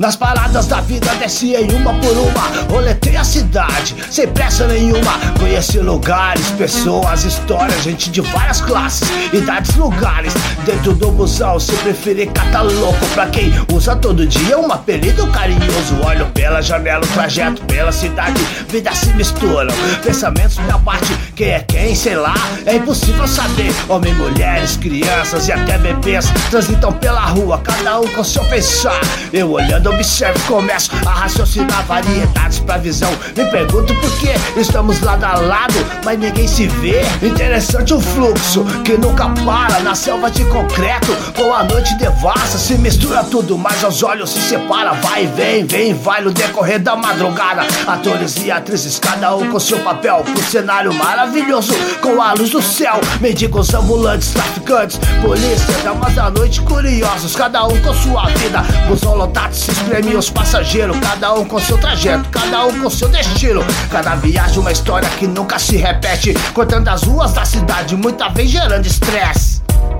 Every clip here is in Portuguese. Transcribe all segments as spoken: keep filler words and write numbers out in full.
Nas paradas da vida desci em uma por uma, roletei a cidade, sem pressa nenhuma. Conheci lugares, pessoas, histórias, gente de várias classes, idades, lugares. Dentro do busão, se preferir catar louco. Pra quem usa todo dia um apelido carinhoso. Olho pela janela, o trajeto pela cidade, vidas se misturam, pensamentos minha parte. Quem é quem, sei lá, é impossível saber. Homem, mulheres, crianças e até bebês transitam pela rua, cada um com seu pensar. Eu olhando observo, começo a raciocinar variedades pra visão. Me pergunto por que estamos lado a lado, mas ninguém se vê. Interessante o fluxo que nunca para na selva de concreto. Com a noite devassa, se mistura tudo, mas aos olhos se separa. Vai e vem, vem e vai no decorrer da madrugada. Atores e atrizes, cada um com seu papel, pro cenário maravilhoso com a luz do céu. Mendigos, ambulantes, traficantes, polícia, damas da noite curiosos, cada um com sua vida. Busão lotado se espreme os passageiros, cada um com seu trajeto, cada um com seu destino. Cada viagem uma história que nunca se repete, cortando as ruas da cidade, muita vez gerando estresse.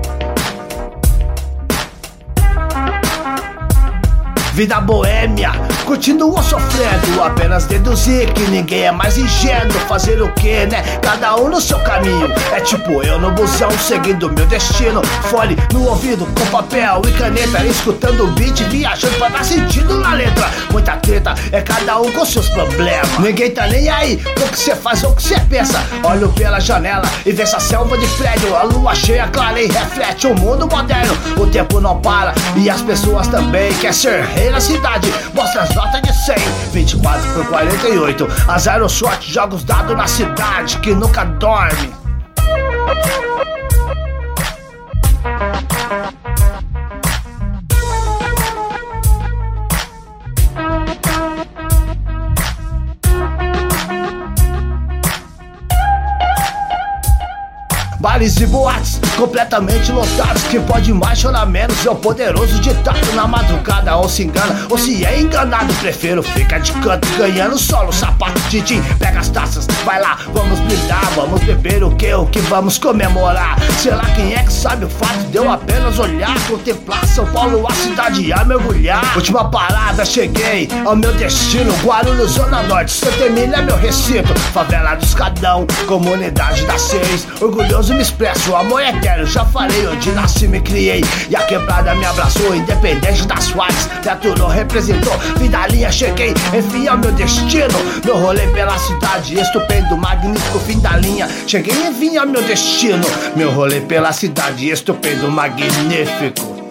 Vida boêmia, continuo sofrendo, apenas deduzir que ninguém é mais ingênuo. Fazer o que, né? Cada um no seu caminho. É tipo eu no busão, seguindo meu destino. Fone no ouvido, com papel e caneta, escutando o beat, viajando pra dar sentido na letra. Muita treta, é cada um com seus problemas. Ninguém tá nem aí com o que cê faz ou o que cê pensa. Olho pela janela e vejo essa selva de prédio. A lua cheia, clara e reflete o mundo moderno. O tempo não para e as pessoas também. Quer ser rei na cidade, mostra as notas de cem, vinte e quatro por quarenta e oito. A zero sorte, joga os dados na cidade que nunca dorme. Bares e boates completamente lotados, quem pode mais chorar menos é o poderoso ditado. Na madrugada ou se engana ou se é enganado, prefiro ficar de canto ganhando solo, sapato de tim. Pega as taças, vai lá, vamos brindar, vamos beber o que, o que vamos comemorar. Sei lá quem é que sabe o fato de eu apenas olhar, contemplar São Paulo, a cidade a mergulhar. Última parada, cheguei ao meu destino, Guarulhos, Zona Norte, Santa Emília é meu recinto. Favela do Escadão, comunidade das seis, orgulhoso me expresso, amor é eterno, já falei onde nasci, me criei. E a quebrada me abraçou, independente das fases. Me aturou, representou, vida linha, cheguei, enfim ao meu destino. Meu rolê pela cidade, estupendo, magnífico, fim da linha. Cheguei, enfim ao meu destino. Meu rolê pela cidade, estupendo, magnífico.